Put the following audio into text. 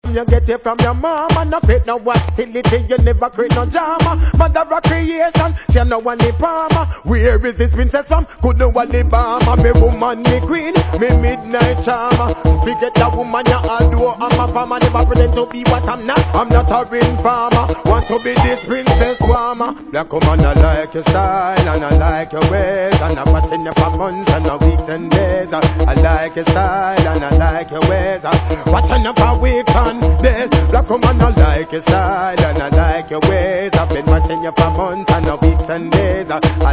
You get it from your mama, no create no hostility, you never create no drama. Mother of creation, she no one the palmer. Where is this princess from? Could no one the bomber. Me woman, me queen, me midnight charmer. Forget that woman, you all do. I'm a farmer, never pretend to be what I'm not. I'm not a ring farmer, want to be this princess warmer. Black woman, I like your style and I like your ways, and I'm watching you for months and weeks and days. I like your style and I like your ways, watching you for weeks and days. Black woman, I like your style and I like your ways. I've been watching you for months and weeks and days.